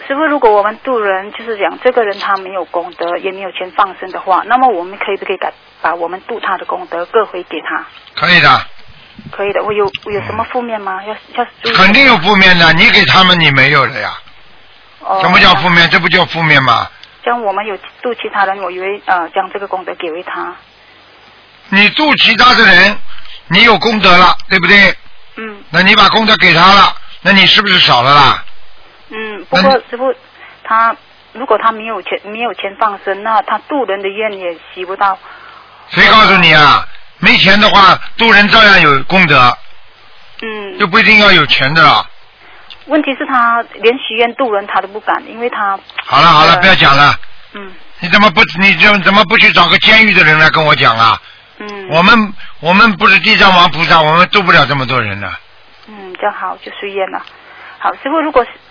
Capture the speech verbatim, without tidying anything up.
师傅，如果我们渡人，就是讲这个人他没有功德，也没有钱放生的话，那么我们可以不可以把把我们渡他的功德各回给他？ 可以的。 可以的。我有我有什么负面吗？要要注意。 肯定有负面的，你给他们你没有的呀。 哦。 什么叫负面？这不叫负面吗？ 像我们有渡其他人，我以为呃将这个功德给为他。 你渡其他的人，你有功德了，对不对？ 嗯。 那你把功德给他了，那你是不是少了啦？ 嗯，不过师傅，他如果他没有钱没有钱放生，那他渡人的愿也习不到。 谁告诉你啊？没钱的话，渡人照样有功德。 嗯。 就不一定要有钱的了。 问题是他连许愿渡人他都不敢，因为他。 好了好了，不要讲了。 嗯。 你怎么不你怎怎么不去找个监狱的人来跟我讲啊？ 嗯。 我们我们不是地藏王菩萨，我们渡不了这么多人的。 嗯，这样好就随缘了。好，师傅，如果